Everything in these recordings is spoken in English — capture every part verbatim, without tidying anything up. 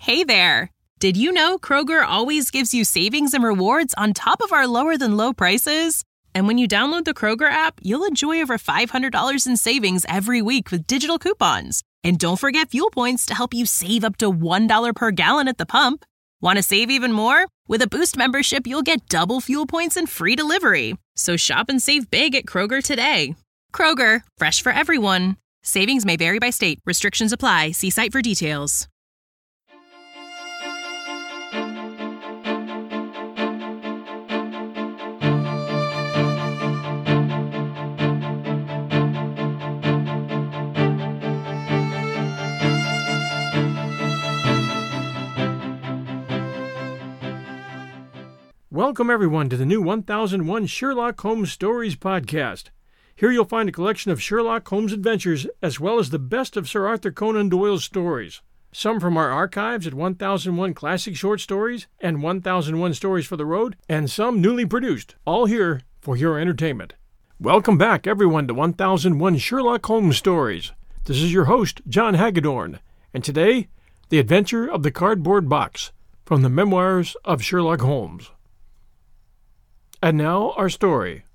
Hey there! Did you know Kroger always gives you savings and rewards on top of our lower-than-low prices? And when you download the Kroger app, you'll enjoy over five hundred dollars in savings every week with digital coupons. And don't forget fuel points to help you save up to one dollar per gallon at the pump. Want to save even more? With a Boost membership, you'll get double fuel points and free delivery. So shop and save big at Kroger today. Kroger, fresh for everyone. Savings may vary by state. Restrictions apply. See site for details. Welcome, everyone, to the new one thousand one Sherlock Holmes Stories podcast. Here you'll find a collection of Sherlock Holmes adventures, as well as the best of Sir Arthur Conan Doyle's stories. Some from our archives at one thousand one Classic Short Stories and one thousand one Stories for the Road, and some newly produced, all here for your entertainment. Welcome back, everyone, to one thousand one Sherlock Holmes Stories. This is your host, John Hagedorn, and today, The Adventure of the Cardboard Box, from the Memoirs of Sherlock Holmes. And now, our story.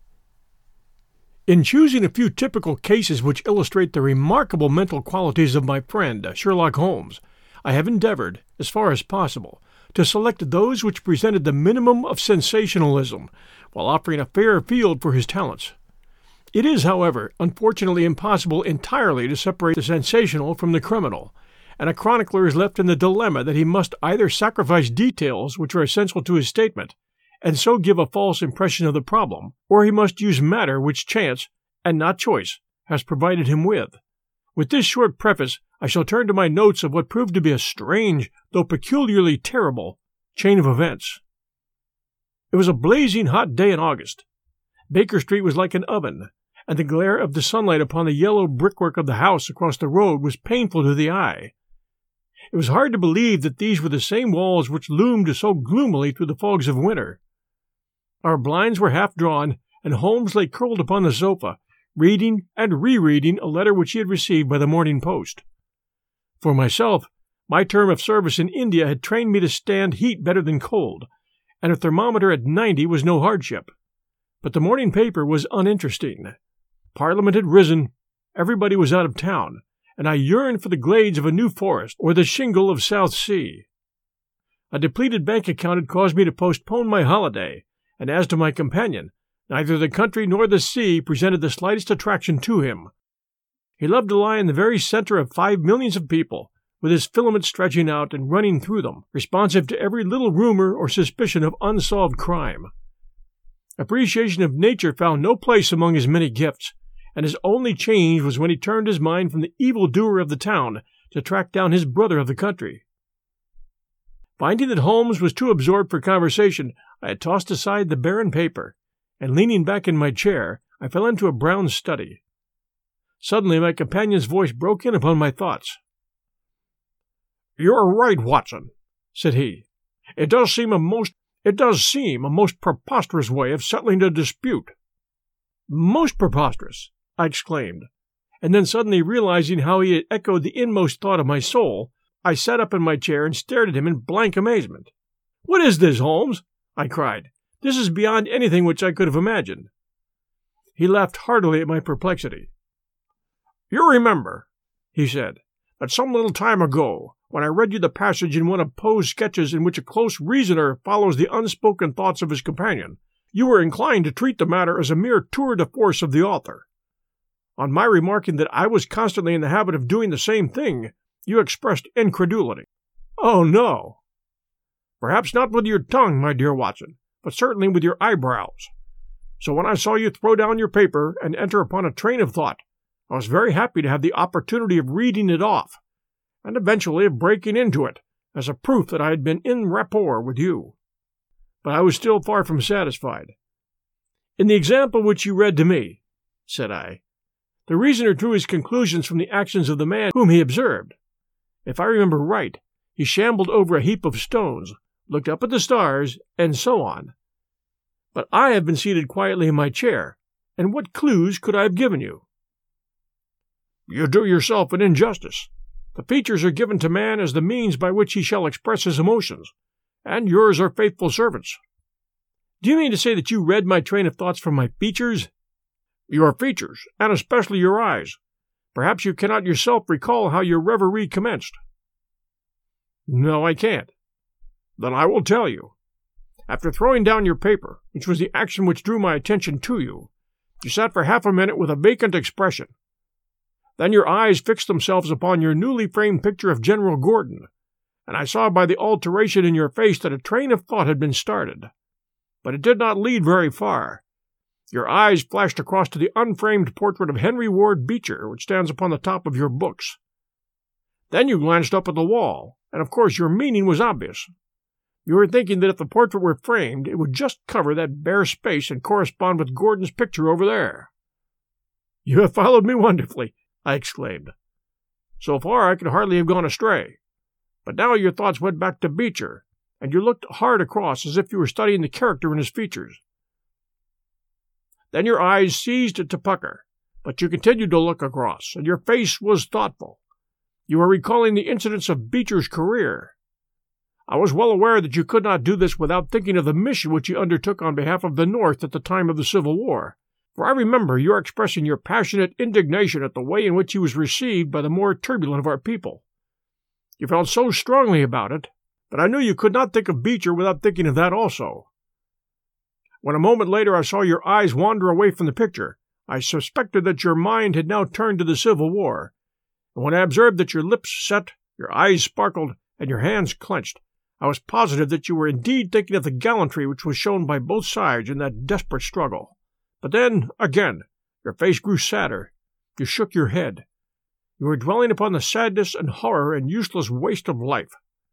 In choosing a few typical cases which illustrate the remarkable mental qualities of my friend, Sherlock Holmes, I have endeavored, as far as possible, to select those which presented the minimum of sensationalism, while offering a fair field for his talents. It is, however, unfortunately impossible entirely to separate the sensational from the criminal, and a chronicler is left in the dilemma that he must either sacrifice details which are essential to his statement, and so give a false impression of the problem, or he must use matter which chance, and not choice, has provided him with. With this short preface, I shall turn to my notes of what proved to be a strange, though peculiarly terrible, chain of events. It was a blazing hot day in August. Baker Street was like an oven, and the glare of the sunlight upon the yellow brickwork of the house across the road was painful to the eye. It was hard to believe that these were the same walls which loomed so gloomily through the fogs of winter. Our blinds were half drawn, and Holmes lay curled upon the sofa, reading and rereading a letter which he had received by the morning post. For myself, my term of service in India had trained me to stand heat better than cold, and a thermometer at ninety was no hardship. But the morning paper was uninteresting. Parliament had risen, everybody was out of town, and I yearned for the glades of a New Forest or the shingle of South Sea. A depleted bank account had caused me to postpone my holiday, and as to my companion, neither the country nor the sea presented the slightest attraction to him. He loved to lie in the very center of five millions of people, with his filaments stretching out and running through them, responsive to every little rumor or suspicion of unsolved crime. Appreciation of nature found no place among his many gifts, and his only change was when he turned his mind from the evil-doer of the town to track down his brother of the country. Finding that Holmes was too absorbed for conversation, I had tossed aside the barren paper, and leaning back in my chair, I fell into a brown study. Suddenly my companion's voice broke in upon my thoughts. "You are right, Watson," said he. "It does seem a most it does seem a most preposterous way of settling a dispute." "Most preposterous!" I exclaimed, and then suddenly realizing how he had echoed the inmost thought of my soul, I sat up in my chair and stared at him in blank amazement. "What is this, Holmes?" I cried. "This is beyond anything which I could have imagined." He laughed heartily at my perplexity. "You remember," he said, "that some little time ago, when I read you the passage in one of Poe's sketches in which a close reasoner follows the unspoken thoughts of his companion, you were inclined to treat the matter as a mere tour de force of the author. On my remarking that I was constantly in the habit of doing the same thing, you expressed incredulity." "Oh, no." "Perhaps not with your tongue, my dear Watson, but certainly with your eyebrows. So when I saw you throw down your paper and enter upon a train of thought, I was very happy to have the opportunity of reading it off, and eventually of breaking into it, as a proof that I had been in rapport with you." But I was still far from satisfied. "In the example which you read to me," said I, "the reasoner drew his conclusions from the actions of the man whom he observed. If I remember right, he shambled over a heap of stones, looked up at the stars, and so on. But I have been seated quietly in my chair, and what clues could I have given you?" "You do yourself an injustice. The features are given to man as the means by which he shall express his emotions, and yours are faithful servants. Do you mean to say that you read my train of thoughts from my features? Your features, and especially your eyes. Perhaps you cannot yourself recall how your reverie commenced. No, I can't. Then I will tell you. After throwing down your paper, which was the action which drew my attention to you, you sat for half a minute with a vacant expression. Then your eyes fixed themselves upon your newly framed picture of General Gordon, and I saw by the alteration in your face that a train of thought had been started. But it did not lead very far. Your eyes flashed across to the unframed portrait of Henry Ward Beecher, which stands upon the top of your books. Then you glanced up at the wall, and of course your meaning was obvious. You were thinking that if the portrait were framed, it would just cover that bare space and correspond with Gordon's picture over there. You have followed me wonderfully, I exclaimed. So far I could hardly have gone astray. But now your thoughts went back to Beecher, and you looked hard across as if you were studying the character in his features. Then your eyes ceased to pucker, but you continued to look across, and your face was thoughtful. You were recalling the incidents of Beecher's career. I was well aware that you could not do this without thinking of the mission which he undertook on behalf of the North at the time of the Civil War, for I remember your expressing your passionate indignation at the way in which he was received by the more turbulent of our people. You felt so strongly about it that I knew you could not think of Beecher without thinking of that also. When a moment later I saw your eyes wander away from the picture, I suspected that your mind had now turned to the Civil War, and when I observed that your lips set, your eyes sparkled, and your hands clenched, I was positive that you were indeed thinking of the gallantry which was shown by both sides in that desperate struggle. But then, again, your face grew sadder. You shook your head. You were dwelling upon the sadness and horror and useless waste of life.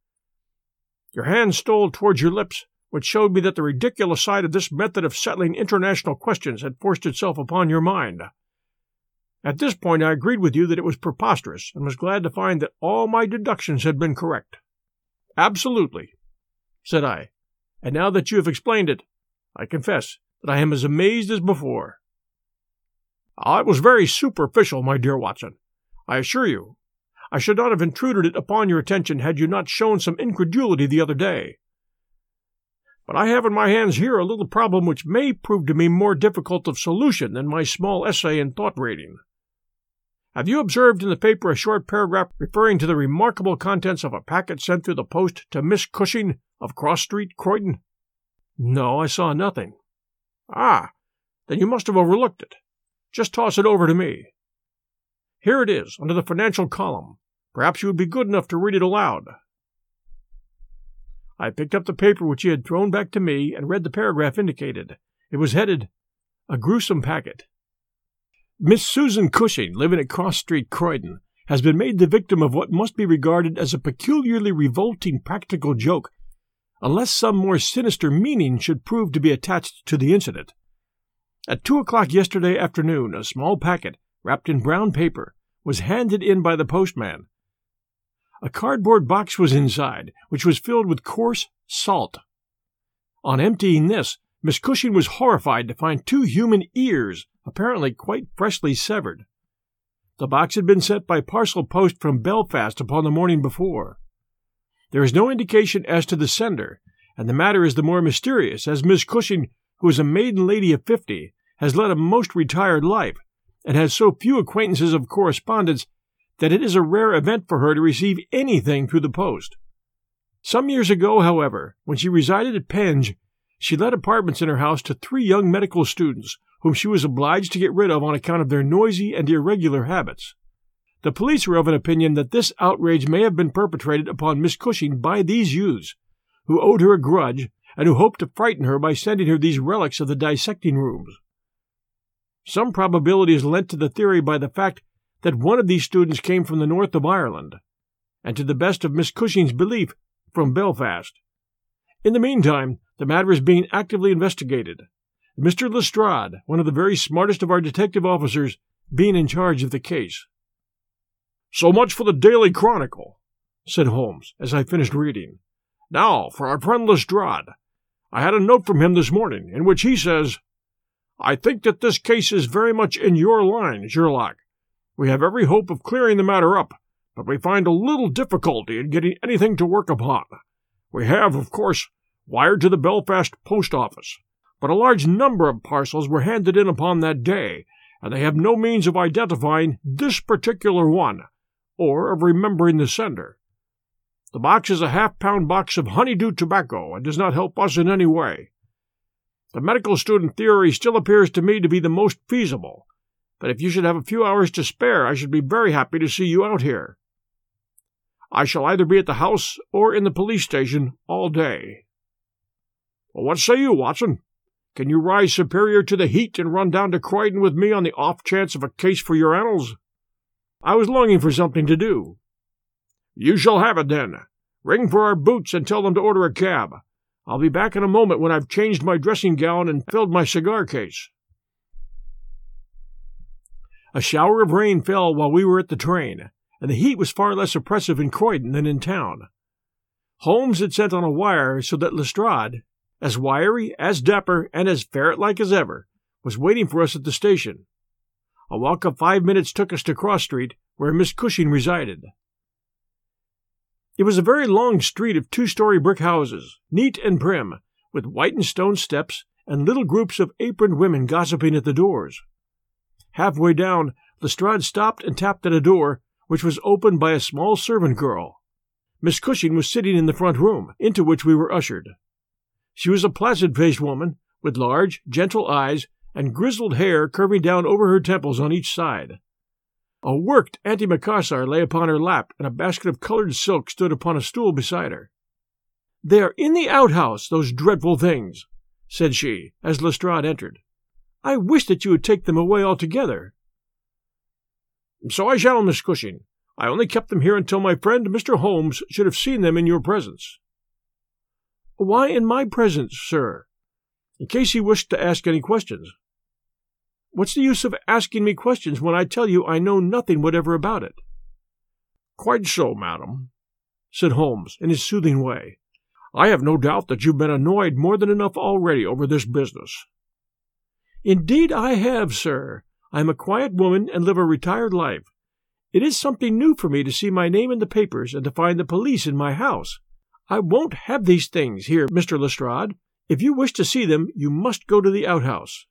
Your hand stole towards your lips, which showed me that the ridiculous side of this method of settling international questions had forced itself upon your mind. At this point I agreed with you that it was preposterous, and was glad to find that all my deductions had been correct. Absolutely, said I, and now that you have explained it, I confess that I am as amazed as before. Ah, it was very superficial, my dear Watson, I assure you. I should not have intruded it upon your attention had you not shown some incredulity the other day. But I have in my hands here a little problem which may prove to me more difficult of solution than my small essay in thought rating. Have you observed in the paper a short paragraph referring to the remarkable contents of a packet sent through the post to Miss Cushing of Cross Street, Croydon? No, I saw nothing. Ah, then you must have overlooked it. Just toss it over to me. Here it is, under the financial column. Perhaps you would be good enough to read it aloud. I picked up the paper which he had thrown back to me and read the paragraph indicated. It was headed, "A Gruesome Packet." Miss Susan Cushing, living at Cross Street, Croydon, has been made the victim of what must be regarded as a peculiarly revolting practical joke, unless some more sinister meaning should prove to be attached to the incident. At two o'clock yesterday afternoon, a small packet, wrapped in brown paper, was handed in by the postman. A cardboard box was inside, which was filled with coarse salt. On emptying this, Miss Cushing was horrified to find two human ears, apparently quite freshly severed. The box had been sent by parcel post from Belfast upon the morning before. There is no indication as to the sender, and the matter is the more mysterious as Miss Cushing, who is a maiden lady of fifty, has led a most retired life, and has so few acquaintances of correspondence that it is a rare event for her to receive anything through the post. Some years ago, however, when she resided at Penge, she let apartments in her house to three young medical students, whom she was obliged to get rid of on account of their noisy and irregular habits. The police are of an opinion that this outrage may have been perpetrated upon Miss Cushing by these youths, who owed her a grudge, and who hoped to frighten her by sending her these relics of the dissecting rooms. Some probability is lent to the theory by the fact that one of these students came from the north of Ireland, and to the best of Miss Cushing's belief, from Belfast. In the meantime, the matter is being actively investigated, Mister Lestrade, one of the very smartest of our detective officers, being in charge of the case. "So much for the Daily Chronicle," said Holmes, as I finished reading. "Now for our friend Lestrade. I had a note from him this morning, in which he says, 'I think that this case is very much in your line, Sherlock. We have every hope of clearing the matter up, but we find a little difficulty in getting anything to work upon. We have, of course, wired to the Belfast post office, but a large number of parcels were handed in upon that day, and they have no means of identifying this particular one, or of remembering the sender. The box is a half-pound box of honeydew tobacco and does not help us in any way. The medical student theory still appears to me to be the most feasible, but if you should have a few hours to spare, I should be very happy to see you out here. I shall either be at the house or in the police station all day. Well, what say you, Watson? Can you rise superior to the heat and run down to Croydon with me on the off chance of a case for your annals? I was longing for something to do. You shall have it, then. Ring for our boots and tell them to order a cab. I'll be back in a moment when I've changed my dressing gown and filled my cigar case. A shower of rain fell while we were at the train, and the heat was far less oppressive in Croydon than in town. Holmes had sent on a wire so that Lestrade, as wiry, as dapper, and as ferret-like as ever, was waiting for us at the station. A walk of five minutes took us to Cross Street, where Miss Cushing resided. It was a very long street of two-story brick houses, neat and prim, with whitened stone steps and little groups of aproned women gossiping at the doors. Halfway down, Lestrade stopped and tapped at a door, which was opened by a small servant girl. Miss Cushing was sitting in the front room, into which we were ushered. She was a placid-faced woman, with large, gentle eyes and grizzled hair curving down over her temples on each side. A worked antimacassar lay upon her lap, and a basket of colored silk stood upon a stool beside her. "They are in the outhouse, those dreadful things," said she, as Lestrade entered. "I wish that you would take them away altogether." "So I shall, Miss Cushing. I only kept them here until my friend Mister Holmes should have seen them in your presence." "Why in my presence, sir?" "In case he wished to ask any questions." "What's the use of asking me questions when I tell you I know nothing whatever about it?" "Quite so, madam," said Holmes in his soothing way. "I have no doubt that you've been annoyed more than enough already over this business." "Indeed I have, sir. I am a quiet woman and live a retired life. It is something new for me to see my name in the papers and to find the police in my house. I won't have these things here, Mister Lestrade. If you wish to see them, you must go to the outhouse."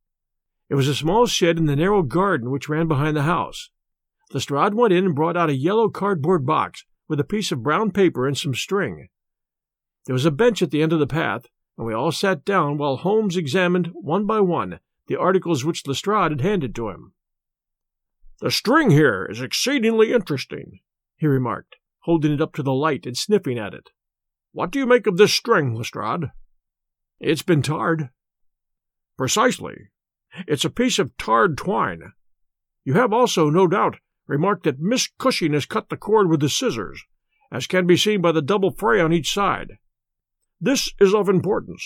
It was a small shed in the narrow garden which ran behind the house. Lestrade went in and brought out a yellow cardboard box with a piece of brown paper and some string. There was a bench at the end of the path, and we all sat down while Holmes examined, one by one, the articles which Lestrade had handed to him. "The string here is exceedingly interesting," he remarked, holding it up to the light and sniffing at it. "What do you make of this string, Lestrade?" "It's been tarred." "Precisely. It's a piece of tarred twine. You have also, no doubt, remarked that Miss Cushing has cut the cord with the scissors, as can be seen by the double fray on each side. This is of importance."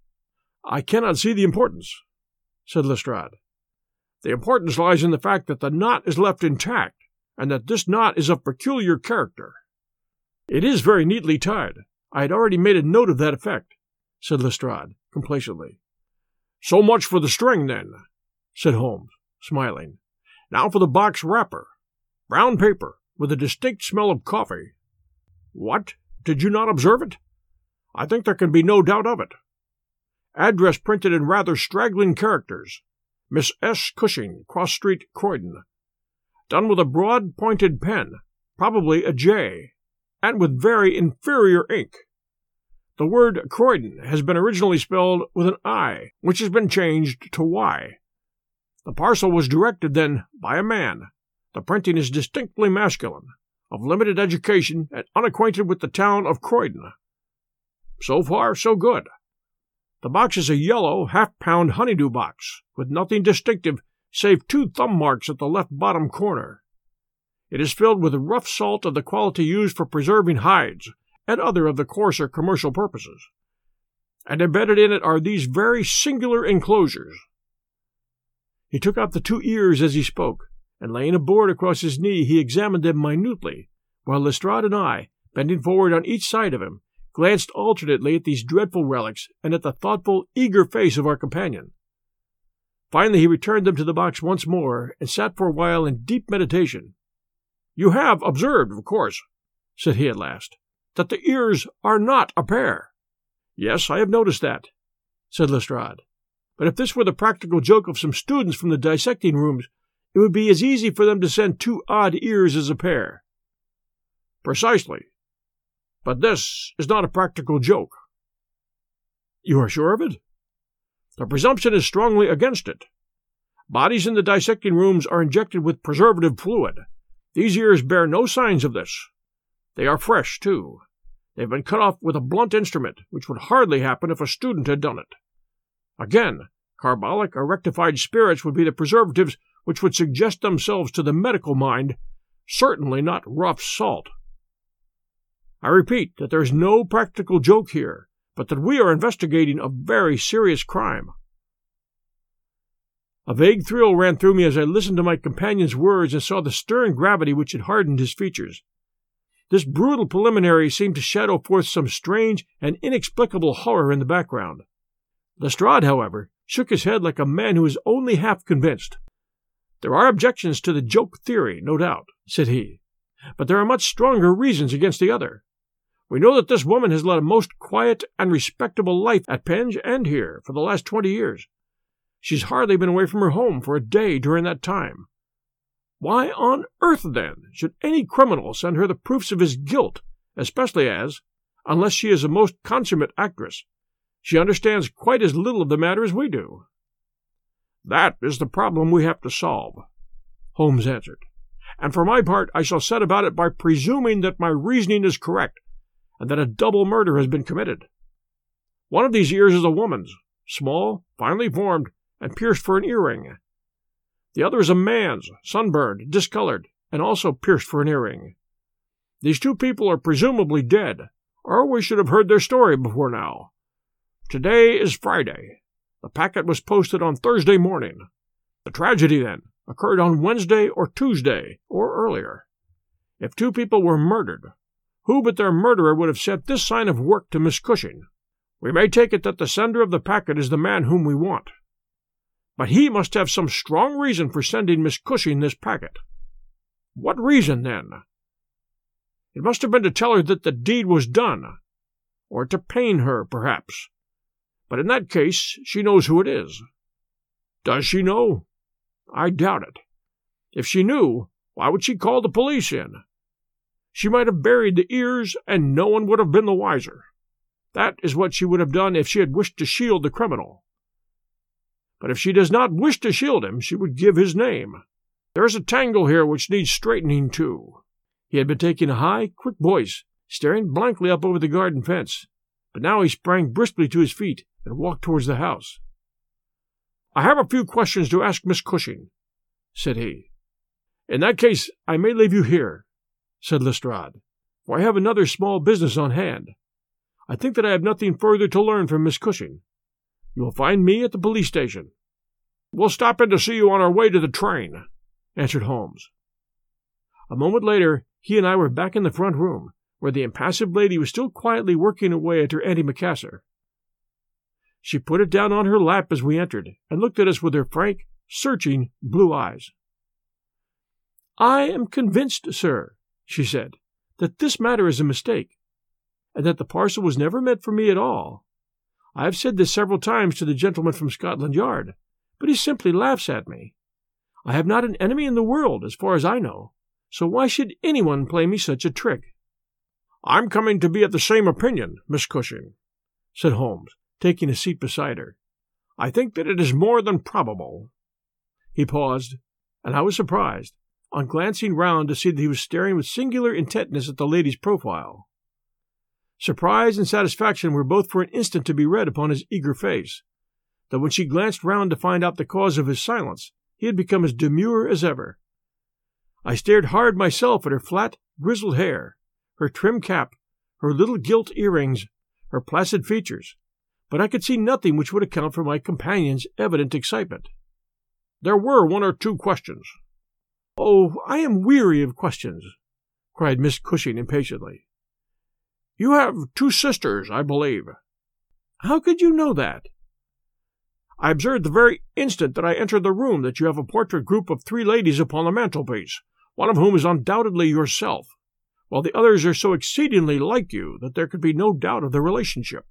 "I cannot see the importance," said Lestrade. "The importance lies in the fact that the knot is left intact, and that this knot is of peculiar character." "It is very neatly tied. I had already made a note of that effect," said Lestrade, complacently. "So much for the string, then," said Holmes, smiling. "Now for the box wrapper. Brown paper, with a distinct smell of coffee. What? Did you not observe it? I think there can be no doubt of it. Address printed in rather straggling characters. Miss S. Cushing, Cross Street, Croydon. Done with a broad pointed pen, probably a J, and with very inferior ink. The word Croydon has been originally spelled with an I, which has been changed to Y. The parcel was directed then by a man. The printing is distinctly masculine, of limited education and unacquainted with the town of Croydon. So far, so good. The box is a yellow, half-pound honeydew box, with nothing distinctive save two thumb marks at the left bottom corner. It is filled with rough salt of the quality used for preserving hides, and other of the coarser commercial purposes. And embedded in it are these very singular enclosures." He took out the two ears as he spoke, and laying a board across his knee, he examined them minutely, while Lestrade and I, bending forward on each side of him, glanced alternately at these dreadful relics and at the thoughtful, eager face of our companion. Finally he returned them to the box once more, and sat for a while in deep meditation. "You have observed, of course," said he at last, "that the ears are not a pair." "Yes, I have noticed that," said Lestrade. "But if this were the practical joke of some students from the dissecting rooms, it would be as easy for them to send two odd ears as a pair." "Precisely. But this is not a practical joke." "You are sure of it?" "The presumption is strongly against it. Bodies in the dissecting rooms are injected with preservative fluid. These ears bear no signs of this. They are fresh, too. They have been cut off with a blunt instrument, which would hardly happen if a student had done it. Again, carbolic or rectified spirits would be the preservatives which would suggest themselves to the medical mind, certainly not rough salt. I repeat that there is no practical joke here, but that we are investigating a very serious crime." A vague thrill ran through me as I listened to my companion's words and saw the stern gravity which had hardened his features. This brutal preliminary seemed to shadow forth some strange and inexplicable horror in the background. Lestrade, however, shook his head like a man who is only half convinced. "There are objections to the joke theory, no doubt," said he, "but there are much stronger reasons against the other. We know that this woman has led a most quiet and respectable life at Penge and here for the last twenty years. She's hardly been away from her home for a day during that time. Why on earth, then, should any criminal send her the proofs of his guilt, especially as, unless she is a most consummate actress, she understands quite as little of the matter as we do?" "That is the problem we have to solve," Holmes answered, "and for my part I shall set about it by presuming that my reasoning is correct, and that a double murder has been committed. One of these ears is a woman's, small, finely formed, and pierced for an earring. The other is a man's, sunburned, discolored, and also pierced for an earring. These two people are presumably dead, or we should have heard their story before now. Today is Friday. The packet was posted on Thursday morning. The tragedy, then, occurred on Wednesday or Tuesday, or earlier. If two people were murdered, who but their murderer would have sent this sign of work to Miss Cushing? We may take it that the sender of the packet is the man whom we want. But he must have some strong reason for sending Miss Cushing this packet. What reason, then? It must have been to tell her that the deed was done, or to pain her, perhaps. But in that case she knows who it is. Does she know? I doubt it. If she knew, why would she call the police in? She might have buried the ears, and no one would have been the wiser. That is what she would have done if she had wished to shield the criminal. But if she does not wish to shield him, she would give his name. There is a tangle here which needs straightening too." He had been taking a high, quick voice, staring blankly up over the garden fence, but now he sprang briskly to his feet and walked towards the house. "I have a few questions to ask Miss Cushing," said he. "In that case I may leave you here," said Lestrade, "for I have another small business on hand. I think that I have nothing further to learn from Miss Cushing. You will find me at the police station." "We'll stop in to see you on our way to the train," answered Holmes. A moment later he and I were back in the front room, where the impassive lady was still quietly working away at her antimacassar. She put it down on her lap as we entered, and looked at us with her frank, searching blue eyes. "I am convinced, sir," she said, "that this matter is a mistake, and that the parcel was never meant for me at all. I have said this several times to the gentleman from Scotland Yard, but he simply laughs at me. I have not an enemy in the world, as far as I know, so why should anyone play me such a trick?" "I'm coming to be of the same opinion, Miss Cushing," said Holmes, taking a seat beside her. "I think that it is more than probable." He paused, and I was surprised, on glancing round, to see that he was staring with singular intentness at the lady's profile. Surprise and satisfaction were both for an instant to be read upon his eager face, though when she glanced round to find out the cause of his silence, he had become as demure as ever. I stared hard myself at her flat, grizzled hair, her trim cap, her little gilt earrings, her placid features, but I could see nothing which would account for my companion's evident excitement. "There were one or two questions." "Oh, I am weary of questions," cried Miss Cushing impatiently. "You have two sisters, I believe." "How could you know that?" "I observed the very instant that I entered the room that you have a portrait group of three ladies upon the mantelpiece, one of whom is undoubtedly yourself, while the others are so exceedingly like you that there could be no doubt of the relationship."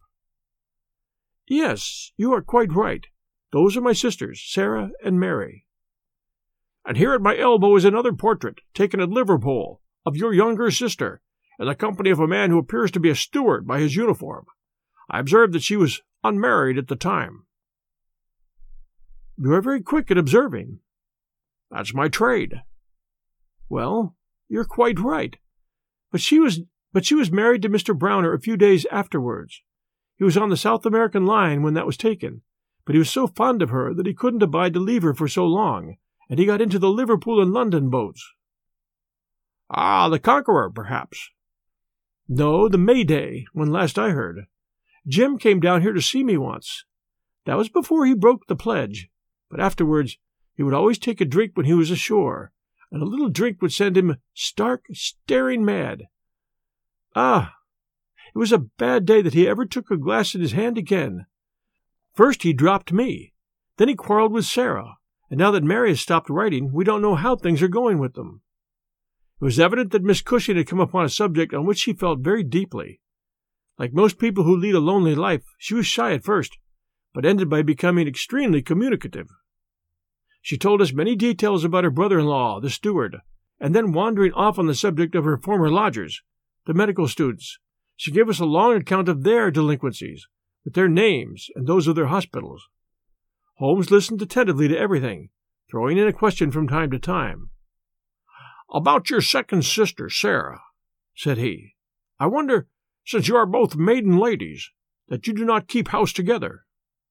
"Yes, you are quite right. Those are my sisters, Sarah and Mary." "And here at my elbow is another portrait, taken at Liverpool, of your younger sister, in the company of a man who appears to be a steward by his uniform. I observed that she was unmarried at the time." "You are very quick at observing." "That's my trade." "Well, you're quite right. But she was but she was married to Mister Browner a few days afterwards. He was on the South American line when that was taken, but he was so fond of her that he couldn't abide to leave her for so long, and he got into the Liverpool and London boats." "Ah, the Conqueror, perhaps?" "No, the Mayday, when last I heard. Jim came down here to see me once. That was before he broke the pledge, but afterwards he would always take a drink when he was ashore, and a little drink would send him stark, staring mad. Ah, it was a bad day that he ever took a glass in his hand again. First he dropped me, then he quarreled with Sarah, and now that Mary has stopped writing, we don't know how things are going with them." It was evident that Miss Cushing had come upon a subject on which she felt very deeply. Like most people who lead a lonely life, she was shy at first, but ended by becoming extremely communicative. She told us many details about her brother-in-law, the steward, and then wandering off on the subject of her former lodgers, the medical students, she gave us a long account of their delinquencies, with their names and those of their hospitals. Holmes listened attentively to everything, throwing in a question from time to time. "About your second sister, Sarah," said he. "I wonder, since you are both maiden ladies, that you do not keep house together."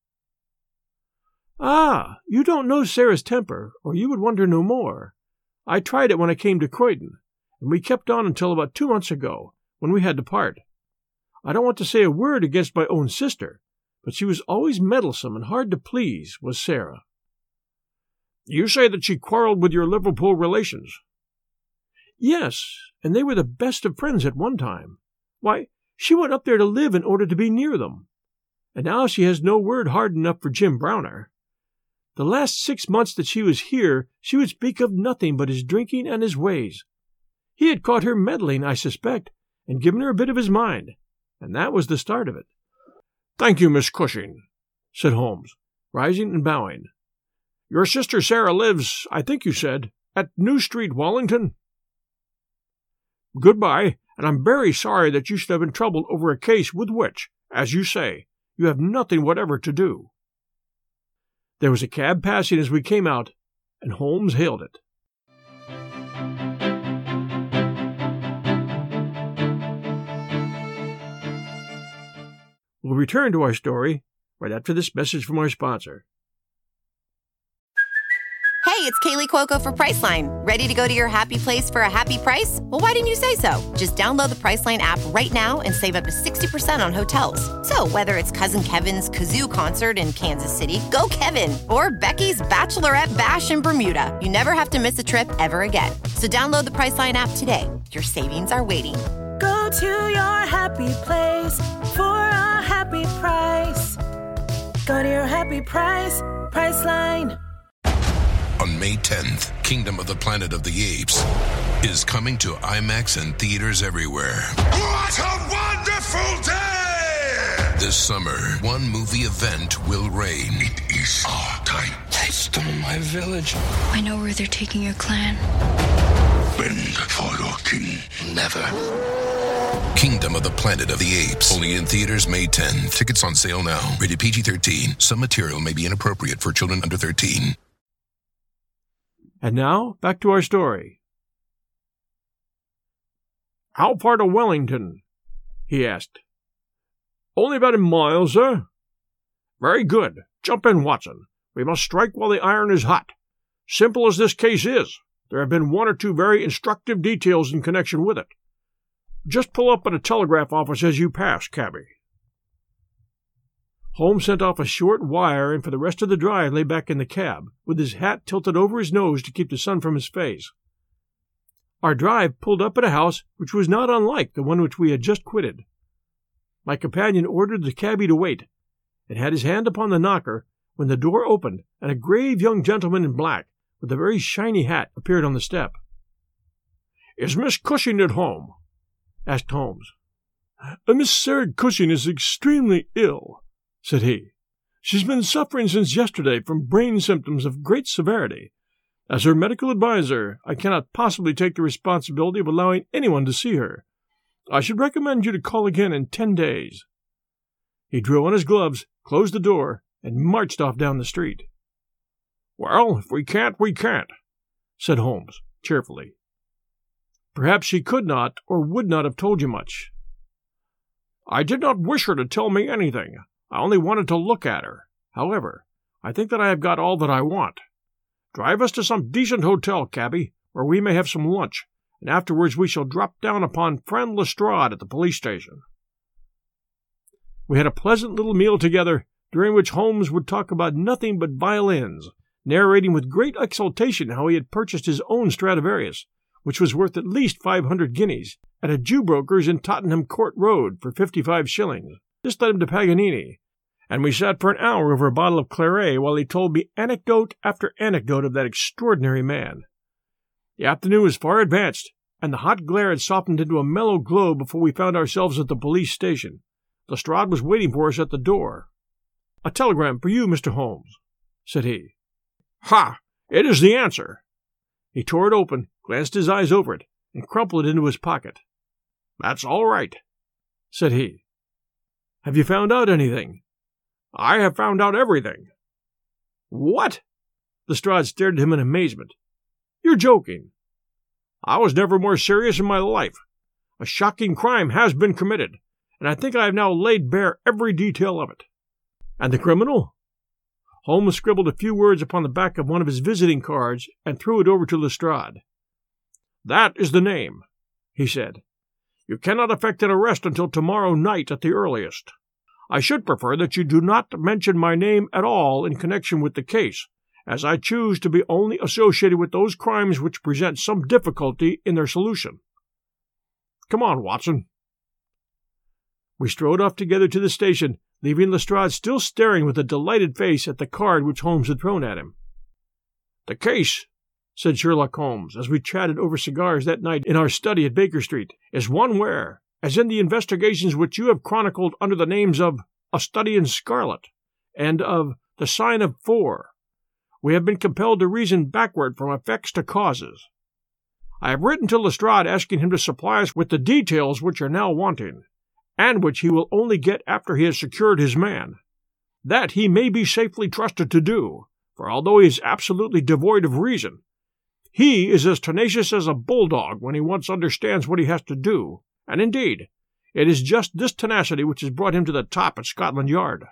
"Ah, you don't know Sarah's temper, or you would wonder no more. I tried it when I came to Croydon, and we kept on until about two months ago, when we had to part. I don't want to say a word against my own sister, but she was always meddlesome and hard to please, was Sarah." "You say that she quarreled with your Liverpool relations?" "Yes, and they were the best of friends at one time. Why, she went up there to live in order to be near them. And now she has no word hard enough for Jim Browner. The last six months that she was here, she would speak of nothing but his drinking and his ways. He had caught her meddling, I suspect, and given her a bit of his mind, and that was the start of it." "Thank you, Miss Cushing," said Holmes, rising and bowing. "Your sister Sarah lives, I think you said, at New Street, Wallington?" "Goodbye, and I'm very sorry that you should have been troubled over a case with which, as you say, you have nothing whatever to do." There was a cab passing as we came out, and Holmes hailed it. We'll return to our story right after this message from our sponsor. Hey, it's Kaylee Cuoco for Priceline. Ready to go to your happy place for a happy price? Well, why didn't you say so? Just download the Priceline app right now and save up to sixty percent on hotels. So whether it's Cousin Kevin's Kazoo Concert in Kansas City, go Kevin, or Becky's Bachelorette Bash in Bermuda, you never have to miss a trip ever again. So download the Priceline app today. Your savings are waiting. Go to your happy place for a happy price. Go to your happy price, Priceline. On May tenth, Kingdom of the Planet of the Apes is coming to IMAX and theaters everywhere. What a wonderful day! This summer, one movie event will reign. It is our time. They stole my village. I know where they're taking your clan. Bend for your king. Never. Kingdom of the Planet of the Apes. Only in theaters May tenth. Tickets on sale now. Rated P G thirteen. Some material may be inappropriate for children under thirteen. And now, back to our story. "How far to Wellington?" he asked. "Only about a mile, sir." "Very good. Jump in, Watson. We must strike while the iron is hot. Simple as this case is, there have been one or two very instructive details in connection with it. Just pull up at a telegraph office as you pass, cabby." Holmes sent off a short wire, and for the rest of the drive lay back in the cab, with his hat tilted over his nose to keep the sun from his face. Our drive pulled up at a house which was not unlike the one which we had just quitted. My companion ordered the cabby to wait, and had his hand upon the knocker when the door opened, and a grave young gentleman in black, with a very shiny hat, appeared on the step. "Is Miss Cushing at home?" asked Holmes. Uh, "Miss Sarah Cushing is extremely ill," said he. "She's been suffering since yesterday from brain symptoms of great severity. As her medical adviser, I cannot possibly take the responsibility of allowing anyone to see her. I should recommend you to call again in ten days." He drew on his gloves, closed the door, and marched off down the street. "Well, if we can't, we can't," said Holmes, cheerfully. "Perhaps she could not or would not have told you much." "I did not wish her to tell me anything. I only wanted to look at her. However, I think that I have got all that I want. Drive us to some decent hotel, cabby, where we may have some lunch, and afterwards we shall drop down upon friend Lestrade at the police station." We had a pleasant little meal together, during which Holmes would talk about nothing but violins, narrating with great exultation how he had purchased his own Stradivarius, which was worth at least five hundred guineas, at a Jew broker's in Tottenham Court Road for fifty-five shillings. This led him to Paganini, and we sat for an hour over a bottle of claret while he told me anecdote after anecdote of that extraordinary man. The afternoon was far advanced, and the hot glare had softened into a mellow glow before we found ourselves at the police station. Lestrade was waiting for us at the door. "A telegram for you, Mister Holmes," said he. "Ha! It is the answer." He tore it open, glanced his eyes over it, and crumpled it into his pocket. "That's all right," said he. "Have you found out anything?" "I have found out everything." "What?" Lestrade stared at him in amazement. "You're joking." "I was never more serious in my life. A shocking crime has been committed, and I think I have now laid bare every detail of it." "And the criminal?" Holmes scribbled a few words upon the back of one of his visiting cards and threw it over to Lestrade. "That is the name," he said. "You cannot effect an arrest until tomorrow night at the earliest. I should prefer that you do not mention my name at all in connection with the case, as I choose to be only associated with those crimes which present some difficulty in their solution. Come on, Watson." We strode off together to the station, leaving Lestrade still staring with a delighted face at the card which Holmes had thrown at him. "The case," said Sherlock Holmes, as we chatted over cigars that night in our study at Baker Street, "is one where, as in the investigations which you have chronicled under the names of A Study in Scarlet and of The Sign of Four, we have been compelled to reason backward from effects to causes. I have written to Lestrade asking him to supply us with the details which are now wanting, and which he will only get after he has secured his man. That he may be safely trusted to do, for although he is absolutely devoid of reason, he is as tenacious as a bulldog when he once understands what he has to do, and indeed, it is just this tenacity which has brought him to the top at Scotland Yard."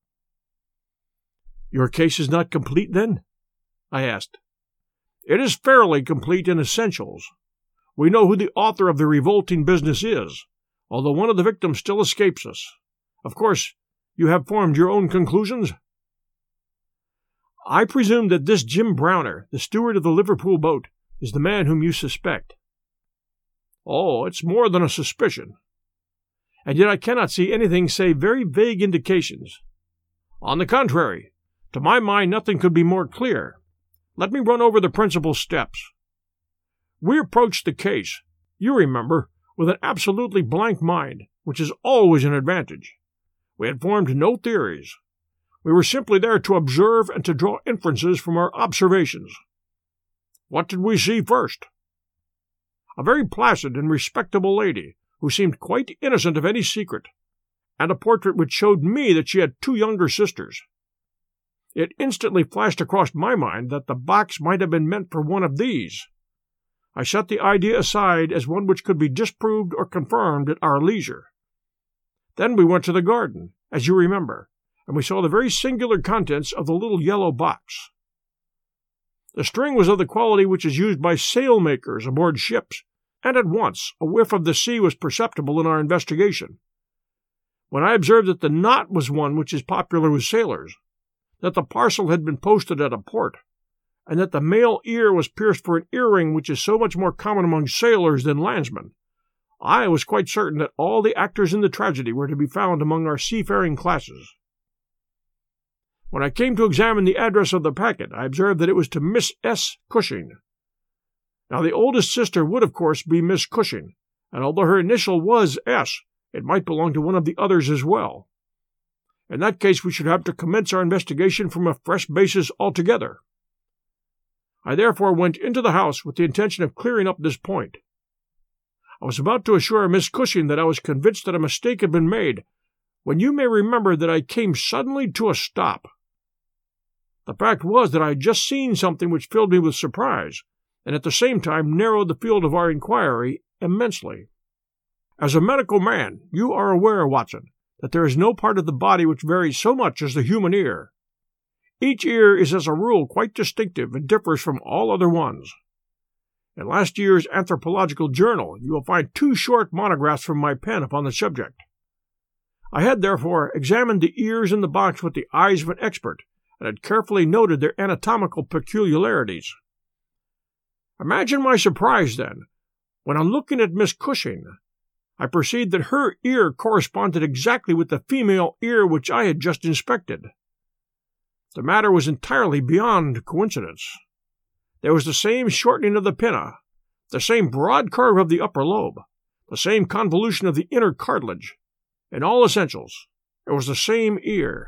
"Your case is not complete, then?" I asked. "It is fairly complete in essentials. We know who the author of the revolting business is, although one of the victims still escapes us. Of course, you have formed your own conclusions?" "I presume that this Jim Browner, the steward of the Liverpool boat, is the man whom you suspect." "Oh, it's more than a suspicion." "And yet I cannot see anything save very vague indications." "On the contrary, to my mind nothing could be more clear. Let me run over the principal steps. We approached the case, you remember, with an absolutely blank mind, which is always an advantage. We had formed no theories. We were simply there to observe and to draw inferences from our observations. What did we see first? A very placid and respectable lady, who seemed quite innocent of any secret, and a portrait which showed me that she had two younger sisters. It instantly flashed across my mind that the box might have been meant for one of these. I set the idea aside as one which could be disproved or confirmed at our leisure. Then we went to the garden, as you remember, and we saw the very singular contents of the little yellow box. The string was of the quality which is used by sailmakers aboard ships, and at once a whiff of the sea was perceptible in our investigation. When I observed that the knot was one which is popular with sailors, that the parcel had been posted at a port, and that the male ear was pierced for an earring which is so much more common among sailors than landsmen, I was quite certain that all the actors in the tragedy were to be found among our seafaring classes. When I came to examine the address of the packet, I observed that it was to Miss S. Cushing. Now, the oldest sister would, of course, be Miss Cushing, and although her initial was S, it might belong to one of the others as well. In that case, we should have to commence our investigation from a fresh basis altogether. I therefore went into the house with the intention of clearing up this point. I was about to assure Miss Cushing that I was convinced that a mistake had been made, when you may remember that I came suddenly to a stop. The fact was that I had just seen something which filled me with surprise, and at the same time narrowed the field of our inquiry immensely. As a medical man, you are aware, Watson, that there is no part of the body which varies so much as the human ear. Each ear is as a rule quite distinctive and differs from all other ones. In last year's Anthropological Journal you will find two short monographs from my pen upon the subject. I had therefore examined the ears in the box with the eyes of an expert, and had carefully noted their anatomical peculiarities. Imagine my surprise, then, when on looking at Miss Cushing, I perceived that her ear corresponded exactly with the female ear which I had just inspected. The matter was entirely beyond coincidence. There was the same shortening of the pinna, the same broad curve of the upper lobe, the same convolution of the inner cartilage. In all essentials, it was the same ear.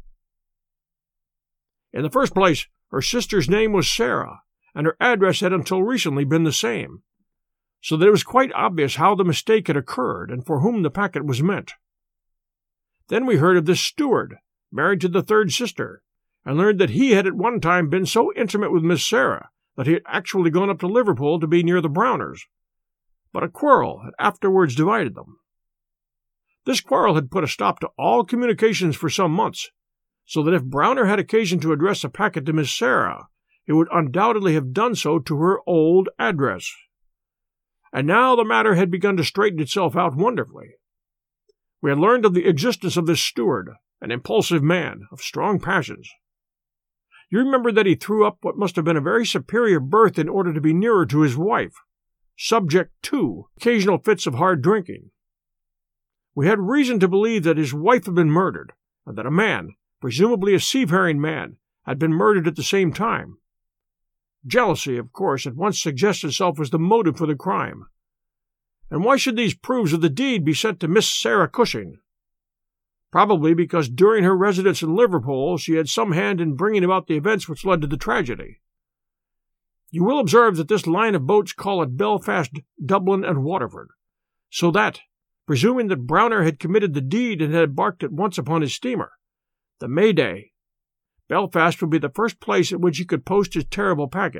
In the first place, her sister's name was Sarah, and her address had until recently been the same, so that it was quite obvious how the mistake had occurred and for whom the packet was meant. Then we heard of this steward, married to the third sister, and learned that he had at one time been so intimate with Miss Sarah that he had actually gone up to Liverpool to be near the Browners, but a quarrel had afterwards divided them. This quarrel had put a stop to all communications for some months, so that if Browner had occasion to address a packet to Miss Sarah, he would undoubtedly have done so to her old address. And now the matter had begun to straighten itself out wonderfully. We had learned of the existence of this steward, an impulsive man of strong passions. You remember that he threw up what must have been a very superior berth in order to be nearer to his wife, subject to occasional fits of hard drinking. We had reason to believe that his wife had been murdered, and that a man, presumably a seafaring man, had been murdered at the same time. Jealousy, of course, at once suggests itself as the motive for the crime. And why should these proofs of the deed be sent to Miss Sarah Cushing? Probably because during her residence in Liverpool she had some hand in bringing about the events which led to the tragedy. You will observe that this line of boats call at Belfast, Dublin, and Waterford, so that, presuming that Browner had committed the deed and had embarked at once upon his steamer, the Mayday, Belfast would be the first place at which he could post his terrible packet.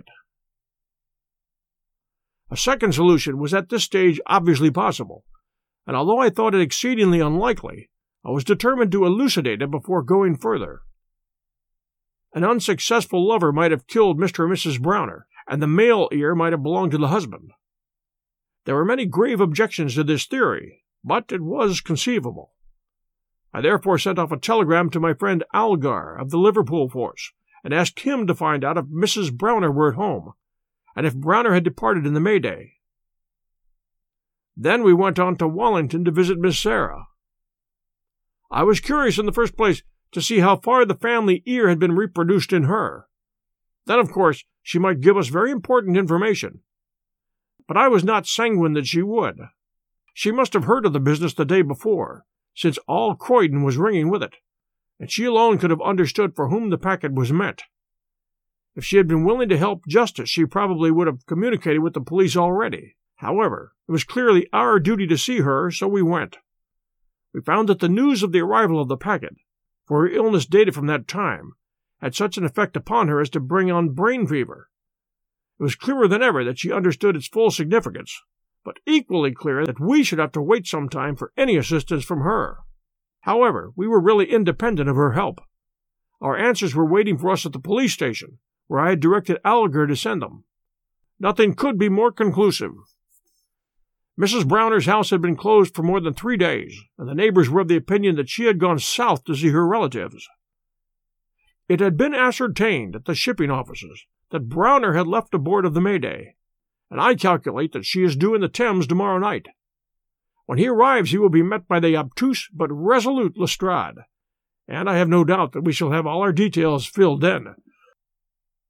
A second solution was at this stage obviously possible, and although I thought it exceedingly unlikely, I was determined to elucidate it before going further. An unsuccessful lover might have killed Mister and Missus Browner, and the male ear might have belonged to the husband. There were many grave objections to this theory, but it was conceivable. I therefore sent off a telegram to my friend Algar of the Liverpool force, and asked him to find out if Missus Browner were at home, and if Browner had departed in the Mayday. Then we went on to Wallington to visit Miss Sarah. I was curious in the first place to see how far the family ear had been reproduced in her. Then, of course, she might give us very important information. But I was not sanguine that she would. She must have heard of the business the day before, since all Croydon was ringing with it, and she alone could have understood for whom the packet was meant. If she had been willing to help justice, she probably would have communicated with the police already. However, it was clearly our duty to see her, so we went. We found that the news of the arrival of the packet, for her illness dated from that time, had such an effect upon her as to bring on brain fever. It was clearer than ever that she understood its full significance, but equally clear that we should have to wait some time for any assistance from her. However, we were really independent of her help. Our answers were waiting for us at the police station, where I had directed Algar to send them. Nothing could be more conclusive. Missus Browner's house had been closed for more than three days, and the neighbors were of the opinion that she had gone south to see her relatives. It had been ascertained at the shipping offices that Browner had left aboard of the Mayday, and I calculate that she is due in the Thames tomorrow night. When he arrives he will be met by the obtuse but resolute Lestrade, and I have no doubt that we shall have all our details filled then.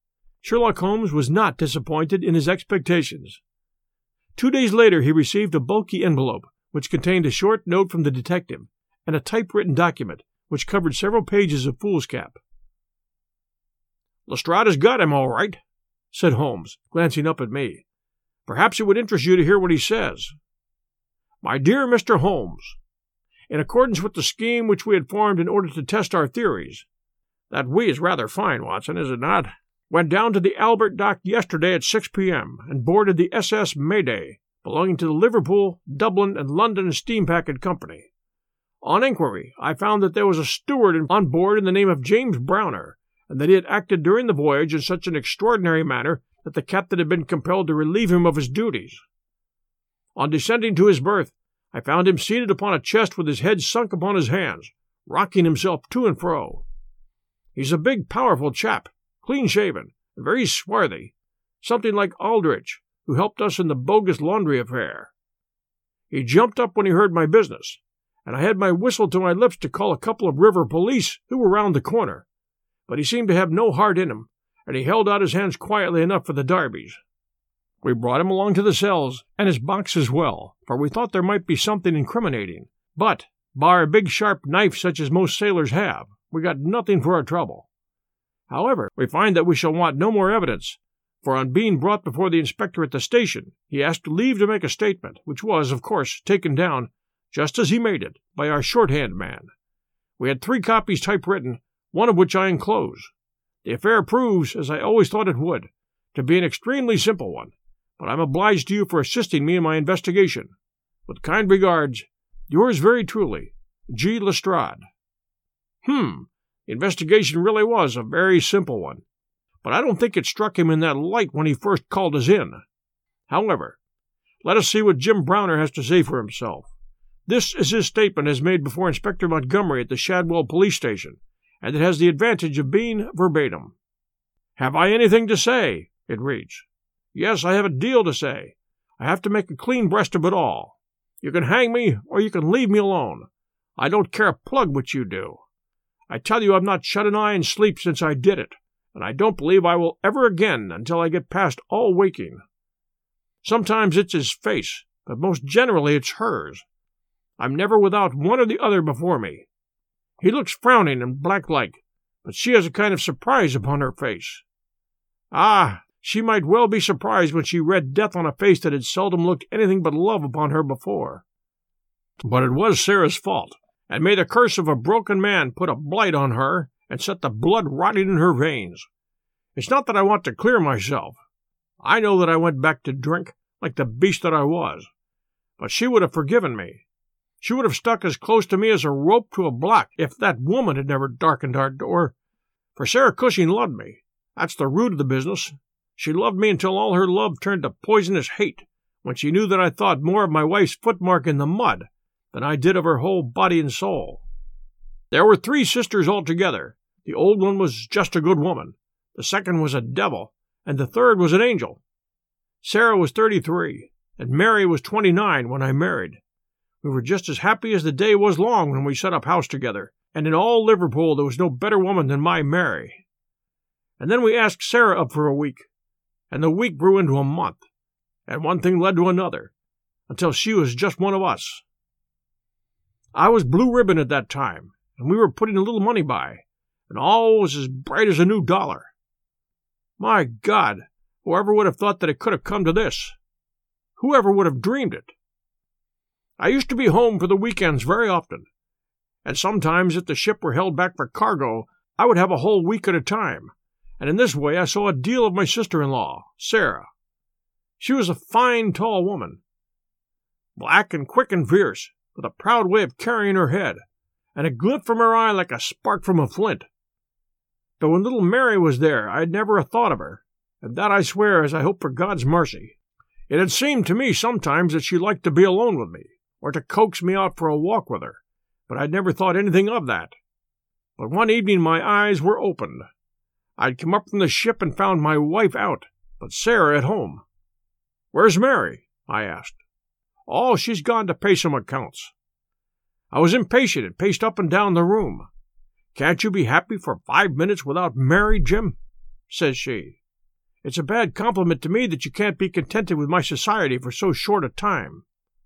Sherlock Holmes was not disappointed in his expectations. Two days later he received a bulky envelope, which contained a short note from the detective, and a typewritten document, which covered several pages of foolscap. "Lestrade has got him, all right," said Holmes, glancing up at me. "Perhaps it would interest you to hear what he says. My dear Mister Holmes, in accordance with the scheme which we had formed in order to test our theories," that "we" is rather fine, Watson, is it not? "went down to the Albert Dock yesterday at six p.m. and boarded the S S Mayday, belonging to the Liverpool, Dublin, and London Steam Packet Company. On inquiry, I found that there was a steward on board in the name of James Browner, and that he had acted during the voyage in such an extraordinary manner that the captain had been compelled to relieve him of his duties. On descending to his berth, I found him seated upon a chest with his head sunk upon his hands, rocking himself to and fro. He's a big, powerful chap, clean-shaven, and very swarthy, something like Aldrich, who helped us in the bogus laundry affair. He jumped up when he heard my business, and I had my whistle to my lips to call a couple of river police who were round the corner, but he seemed to have no heart in him, and he held out his hands quietly enough for the darbies. We brought him along to the cells, and his box as well, for we thought there might be something incriminating, but, bar a big sharp knife such as most sailors have, we got nothing for our trouble. However, we find that we shall want no more evidence, for on being brought before the inspector at the station, he asked leave to make a statement, which was, of course, taken down, just as he made it, by our shorthand man. We had three copies typewritten, one of which I enclose. The affair proves, as I always thought it would, to be an extremely simple one, but I'm obliged to you for assisting me in my investigation. With kind regards, yours very truly, G. Lestrade. Hmm, the investigation really was a very simple one, but I don't think it struck him in that light when he first called us in. However, let us see what Jim Browner has to say for himself. This is his statement as made before Inspector Montgomery at the Shadwell police station, and it has the advantage of being verbatim. "Have I anything to say?" it reads. "Yes, I have a deal to say. I have to make a clean breast of it all. You can hang me, or you can leave me alone. I don't care a plug what you do. I tell you I've not shut an eye in sleep since I did it, and I don't believe I will ever again until I get past all waking. Sometimes it's his face, but most generally it's hers. I'm never without one or the other before me. He looks frowning and black-like, but she has a kind of surprise upon her face. Ah, she might well be surprised when she read death on a face that had seldom looked anything but love upon her before. But it was Sarah's fault, and may the curse of a broken man put a blight on her and set the blood rotting in her veins. It's not that I want to clear myself. I know that I went back to drink, like the beast that I was, but she would have forgiven me. She would have stuck as close to me as a rope to a block if that woman had never darkened our door. For Sarah Cushing loved me. That's the root of the business. She loved me until all her love turned to poisonous hate, when she knew that I thought more of my wife's footmark in the mud than I did of her whole body and soul. There were three sisters altogether. The old one was just a good woman, the second was a devil, and the third was an angel. Sarah was thirty-three, and Mary was twenty-nine when I married. We were just as happy as the day was long when we set up house together, and in all Liverpool there was no better woman than my Mary. And then we asked Sarah up for a week, and the week grew into a month, and one thing led to another, until she was just one of us. I was blue ribbon at that time, and we were putting a little money by, and all was as bright as a new dollar. My God, whoever would have thought that it could have come to this? Whoever would have dreamed it? I used to be home for the weekends very often, and sometimes if the ship were held back for cargo, I would have a whole week at a time, and in this way I saw a deal of my sister-in-law, Sarah. She was a fine, tall woman, black and quick and fierce, with a proud way of carrying her head, and a glint from her eye like a spark from a flint. But when little Mary was there, I had never a thought of her, and that I swear as I hope for God's mercy. It had seemed to me sometimes that she liked to be alone with me, or to coax me out for a walk with her, but I'd never thought anything of that. But one evening my eyes were opened. I'd come up from the ship and found my wife out, but Sarah at home. "Where's Mary?" I asked. "Oh, she's gone to pay some accounts." I was impatient and paced up and down the room. "Can't you be happy for five minutes without Mary, Jim?" says she. It's a bad compliment to me that you can't be contented with my society for so short a time."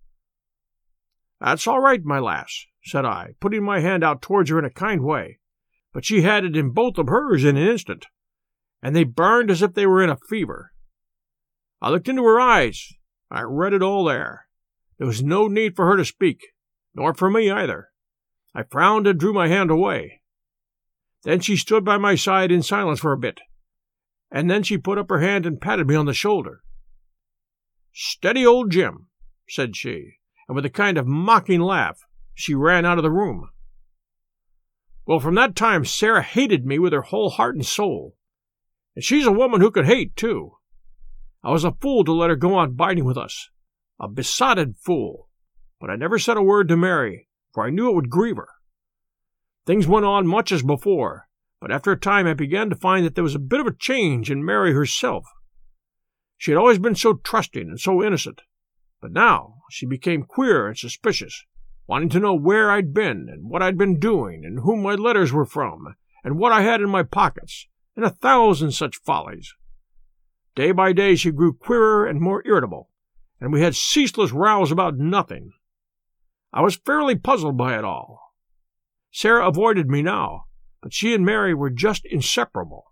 "That's all right, my lass," said I, putting my hand out towards her in a kind way, but she had it in both of hers in an instant, and they burned as if they were in a fever. I looked into her eyes. I read it all there. There was no need for her to speak, nor for me either. I frowned and drew my hand away. Then she stood by my side in silence for a bit, and then she put up her hand and patted me on the shoulder. "Steady, old Jim," said she, and with a kind of mocking laugh, she ran out of the room. Well, from that time Sarah hated me with her whole heart and soul, and she's a woman who could hate, too. I was a fool to let her go on biding with us, a besotted fool, but I never said a word to Mary, for I knew it would grieve her. Things went on much as before, but after a time I began to find that there was a bit of a change in Mary herself. She had always been so trusting and so innocent, but now she became queer and suspicious, wanting to know where I'd been and what I'd been doing and whom my letters were from and what I had in my pockets, and a thousand such follies. Day by day she grew queerer and more irritable, and we had ceaseless rows about nothing. I was fairly puzzled by it all. Sarah avoided me now, but she and Mary were just inseparable.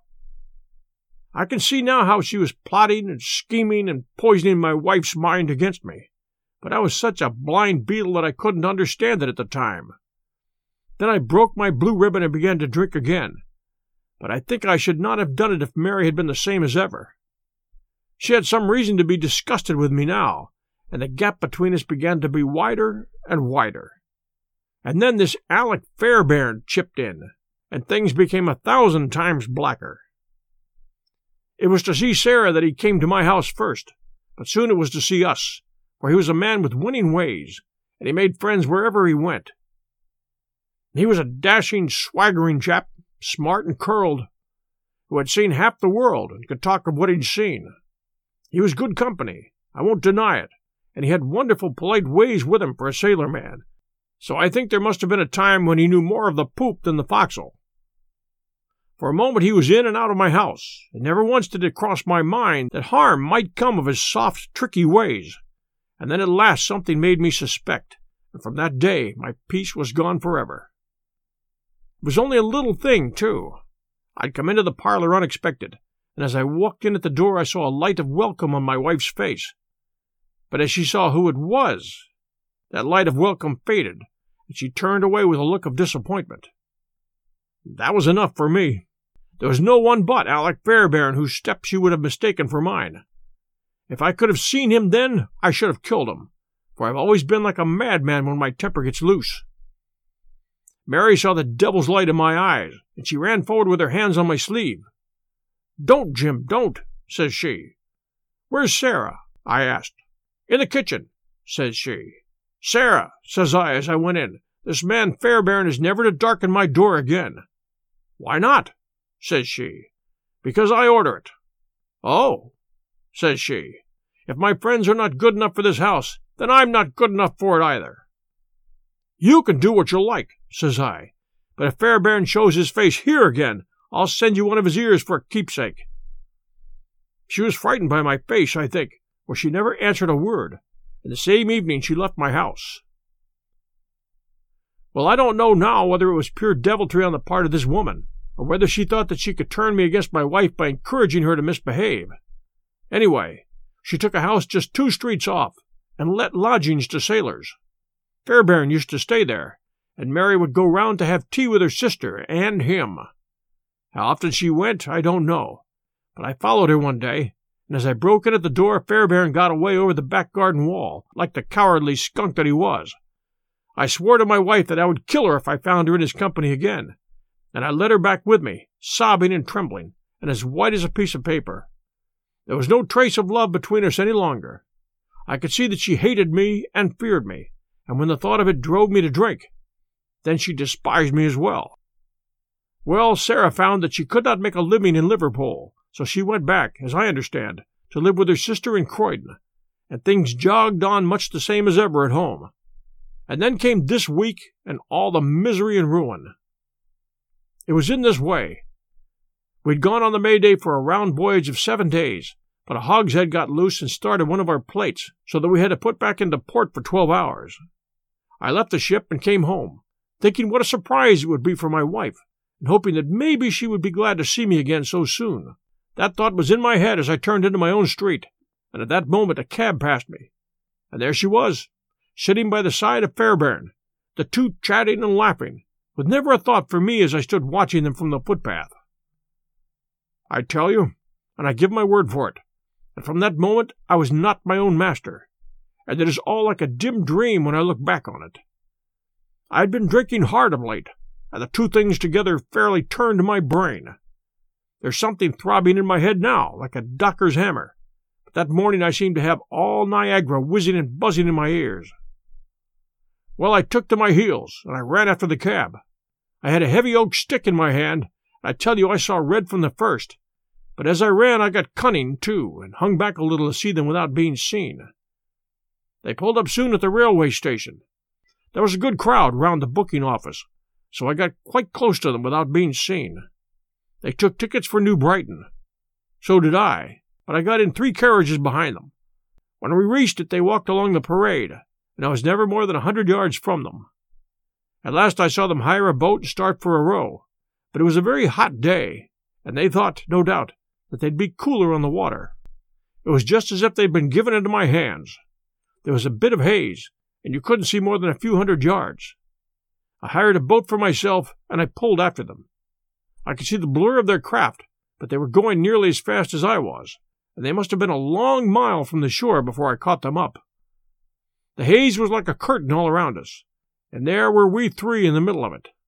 I can see now how she was plotting and scheming and poisoning my wife's mind against me, but I was such a blind beetle that I couldn't understand it at the time. Then I broke my blue ribbon and began to drink again, but I think I should not have done it if Mary had been the same as ever. She had some reason to be disgusted with me now, and the gap between us began to be wider and wider. And then this Alec Fairbairn chipped in, and things became a thousand times blacker. It was to see Sarah that he came to my house first, but soon it was to see us, for he was a man with winning ways, and he made friends wherever he went. He was a dashing, swaggering chap, smart and curled, who had seen half the world and could talk of what he'd seen. He was good company, I won't deny it, and he had wonderful polite ways with him for a sailor man, so I think there must have been a time when he knew more of the poop than the forecastle. For a moment he was in and out of my house, and never once did it cross my mind that harm might come of his soft, tricky ways, and then at last something made me suspect, and from that day my peace was gone forever. It was only a little thing, too. I'd come into the parlor unexpected, and as I walked in at the door I saw a light of welcome on my wife's face. But as she saw who it was, that light of welcome faded, and she turned away with a look of disappointment. That was enough for me. There was no one but Alec Fairbairn whose step she would have mistaken for mine. If I could have seen him then, I should have killed him, for I've always been like a madman when my temper gets loose. Mary saw the devil's light in my eyes, and she ran forward with her hands on my sleeve. "Don't, Jim, don't," says she. "Where's Sarah?" I asked. "In the kitchen," says she. "Sarah," says I as I went in, "this man Fairbairn is never to darken my door again." "Why not?" says she. "Because I order it." "Oh," says she. "If my friends are not good enough for this house, then I'm not good enough for it either." "You can do what you like," says I, "but if Fairbairn shows his face here again, I'll send you one of his ears for a keepsake." She was frightened by my face, I think, for she never answered a word, and the same evening she left my house. Well, I don't know now whether it was pure deviltry on the part of this woman, or whether she thought that she could turn me against my wife by encouraging her to misbehave. Anyway, she took a house just two streets off, and let lodgings to sailors. Fairbairn used to stay there, and Mary would go round to have tea with her sister and him. How often she went, I don't know, but I followed her one day, and as I broke in at the door, Fairbairn got away over the back garden wall, like the cowardly skunk that he was. I swore to my wife that I would kill her if I found her in his company again, and I led her back with me, sobbing and trembling, and as white as a piece of paper. There was no trace of love between us any longer. I could see that she hated me and feared me, and when the thought of it drove me to drink, then she despised me as well. Well, Sarah found that she could not make a living in Liverpool, so she went back, as I understand, to live with her sister in Croydon, and things jogged on much the same as ever at home. And then came this week and all the misery and ruin. It was in this way. We'd gone on the Mayday for a round voyage of seven days, but a hogshead got loose and started one of our plates, so that we had to put back into port for twelve hours. I left the ship and came home, thinking what a surprise it would be for my wife, and hoping that maybe she would be glad to see me again so soon. That thought was in my head as I turned into my own street, and at that moment a cab passed me. And there she was, sitting by the side of Fairbairn, the two chatting and laughing, with never a thought for me as I stood watching them from the footpath. I tell you, and I give my word for it, that from that moment I was not my own master, and it is all like a dim dream when I look back on it. I had been drinking hard of late, and the two things together fairly turned my brain. There's something throbbing in my head now, like a doctor's hammer, but that morning I seemed to have all Niagara whizzing and buzzing in my ears. Well, I took to my heels, and I ran after the cab. I had a heavy oak stick in my hand, and I tell you I saw red from the first, but as I ran I got cunning, too, and hung back a little to see them without being seen. They pulled up soon at the railway station. There was a good crowd round the booking office, so I got quite close to them without being seen. They took tickets for New Brighton. So did I, but I got in three carriages behind them. When we reached it, they walked along the parade, and I was never more than a hundred yards from them. At last I saw them hire a boat and start for a row, but it was a very hot day, and they thought, no doubt, that they'd be cooler on the water. It was just as if they'd been given into my hands. There was a bit of haze, and you couldn't see more than a few hundred yards. I hired a boat for myself, and I pulled after them. I could see the blur of their craft, but they were going nearly as fast as I was, and they must have been a long mile from the shore before I caught them up. The haze was like a curtain all around us, and there were we three in the middle of it.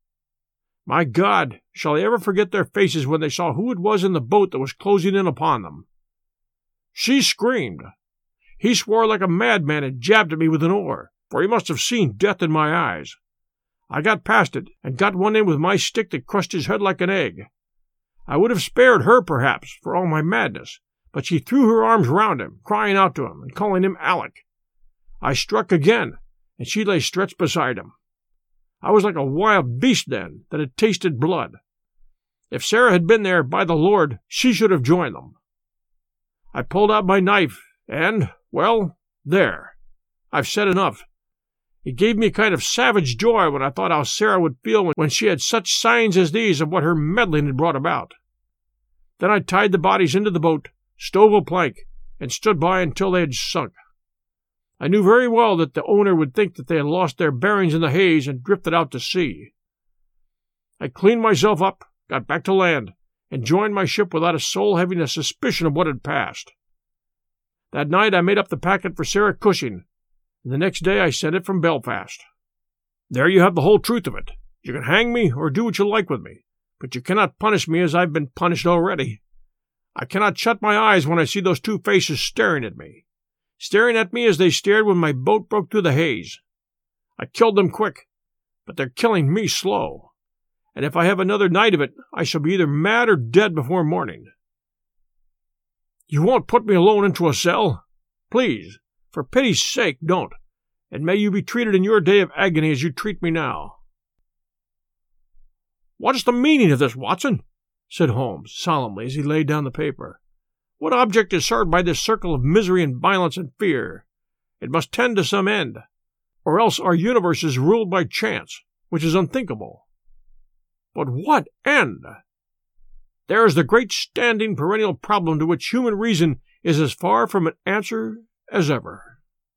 My God, shall I ever forget their faces when they saw who it was in the boat that was closing in upon them? She screamed. He swore like a madman and jabbed at me with an oar, for he must have seen death in my eyes. I got past it, and got one in with my stick that crushed his head like an egg. I would have spared her, perhaps, for all my madness, but she threw her arms round him, crying out to him, and calling him Alec. I struck again, and she lay stretched beside him. I was like a wild beast then, that had tasted blood. If Sarah had been there, by the Lord, she should have joined them. I pulled out my knife, and, well, there. I've said enough. It gave me a kind of savage joy when I thought how Sarah would feel when she had such signs as these of what her meddling had brought about. Then I tied the bodies into the boat, stove a plank, and stood by until they had sunk. I knew very well that the owner would think that they had lost their bearings in the haze and drifted out to sea. I cleaned myself up, got back to land, and joined my ship without a soul having a suspicion of what had passed. That night I made up the packet for Sarah Cushing, and the next day I sent it from Belfast. There you have the whole truth of it. You can hang me or do what you like with me, but you cannot punish me as I've been punished already. I cannot shut my eyes when I see those two faces staring at me, staring at me as they stared when my boat broke through the haze. I killed them quick, but they're killing me slow, and if I have another night of it, I shall be either mad or dead before morning. You won't put me alone into a cell? Please, for pity's sake, don't, and may you be treated in your day of agony as you treat me now. What is the meaning of this, Watson? Said Holmes, solemnly, as he laid down the paper. What object is served by this circle of misery and violence and fear? It must tend to some end, or else our universe is ruled by chance, which is unthinkable. But what end? There is the great standing perennial problem to which human reason is as far from an answer as ever.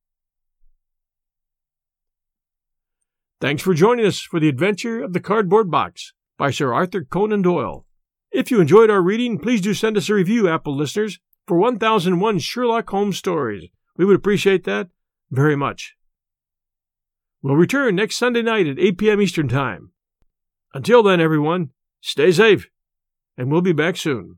Thanks for joining us for The Adventure of the Cardboard Box by Sir Arthur Conan Doyle. If you enjoyed our reading, please do send us a review, Apple listeners, for one thousand one Sherlock Holmes stories. We would appreciate that very much. We'll return next Sunday night at eight p.m. Eastern Time. Until then, everyone, stay safe, and we'll be back soon.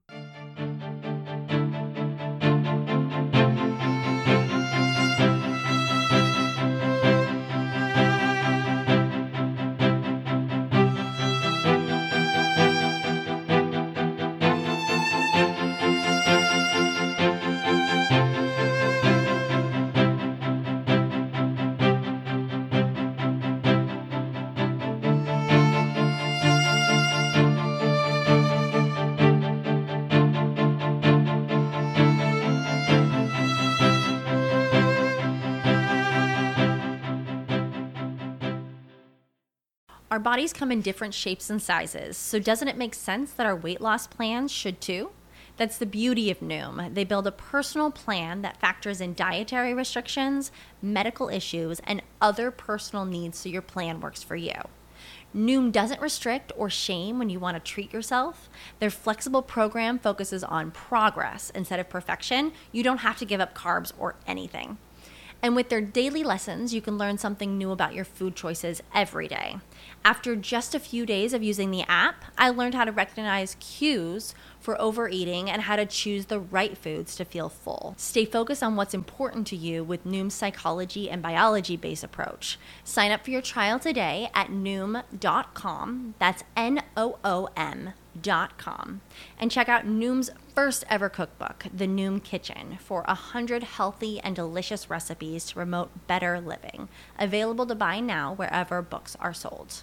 Our bodies come in different shapes and sizes, so doesn't it make sense that our weight loss plans should too? That's the beauty of Noom. They build a personal plan that factors in dietary restrictions, medical issues, and other personal needs so your plan works for you. Noom doesn't restrict or shame when you want to treat yourself. Their flexible program focuses on progress instead of perfection. You don't have to give up carbs or anything. And with their daily lessons, you can learn something new about your food choices every day. After just a few days of using the app, I learned how to recognize cues for overeating and how to choose the right foods to feel full. Stay focused on what's important to you with Noom's psychology and biology-based approach. Sign up for your trial today at noom dot com. That's N O O M dot com. And check out Noom's first ever cookbook, The Noom Kitchen, for one hundred healthy and delicious recipes to promote better living. Available to buy now wherever books are sold.